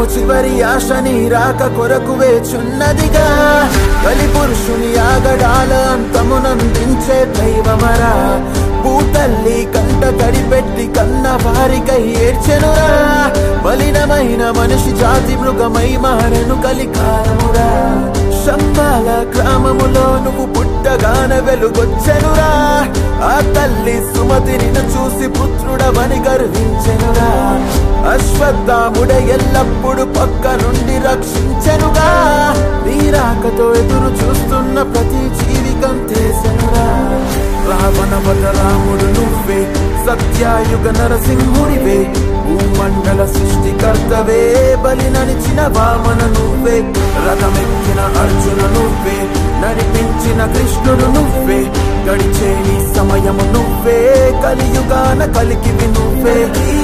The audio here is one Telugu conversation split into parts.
విశ్వము చివరి ఆశ నీ రాక కొరకు వేచున్నదిగా కలి పురుషుని ఆగడాల అంతమునందించే దైవమరా పూతల్లి కంట తడిపెట్టి కన్న వారికై ఏడ్చెనురా మలినమైన మనిషి జాతి మృగమై మారెను కలికాలమురా శంబాల గ్రామములో నువ్వు పుట్టగాన వెలుగొచ్చెనురా ఆ తల్లి సుమతిని చూసి పుత్రుడవని గర్వించెనురా అశ్వత్థాముడే ఎల్లప్పుడు పక్క నుండి రక్షించెనుగా నీ రాకతో ఎదురు చూస్తున్న ప్రతి జీవికం చేసెనురా రావణ వద రాముడు నువ్వే సత్యాయుగ నరసింహుడివే భూమండల సృష్టికర్తవే బలి నడిచిన వామన నువ్వే రథమెక్కిన అర్జున నువ్వే నడిపించిన కృష్ణుడు నువ్వే గడిచే నీ సమయము నువ్వే కలియుగాన కలికివి నువ్వే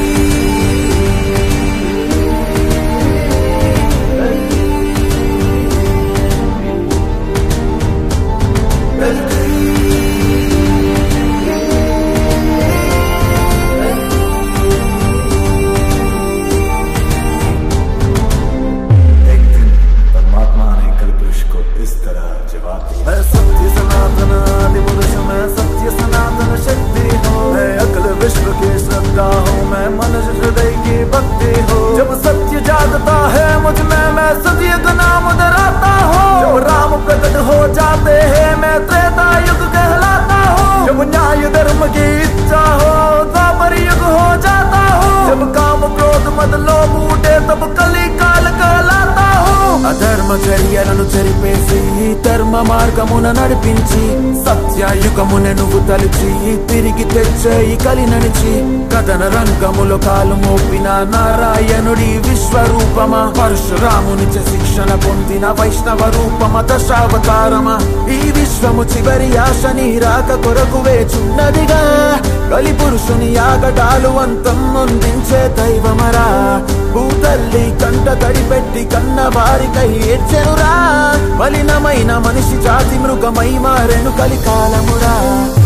जब सत्य जागता है मुझ में मैं सत्य का नाम दोहराता हूँ जब राम प्रकट हो जाते हैं मैं त्रेता युग कहलाता हूँ जब न्याय धर्म की इच्छा हो द्वापर युग हो जाता हूँ जब काम क्रोध मद लोभ उठे तब कली काल कहलाता हूँ అధర్మ చర్యలను చెరిపేసి ధర్మ మార్గమున నడిపించి సత్యయుగమునే నువ్వు తలిచి తిరిగి తెచ్చే ఈ కలి నడిచి కథన రంగములో కాలు మోపిన నారాయణుడి విశ్వరూపమా పరశురాముని శిక్షణ పొందిన వైష్ణవ రూపమ దశావతారమా ఈ విశ్వము చివరి ఆశ నీ రాక కొరకు వేచున్నదిగా కలి పురుషుని ఆగడాలు అంతం అందించే దైవమరా భూతల్లి కంట తడిపెట్టి కన్న వారికై ఏడ్చెనురా మలినమైన మనిషి జాతి మృగమై మారెను కలికాలమురా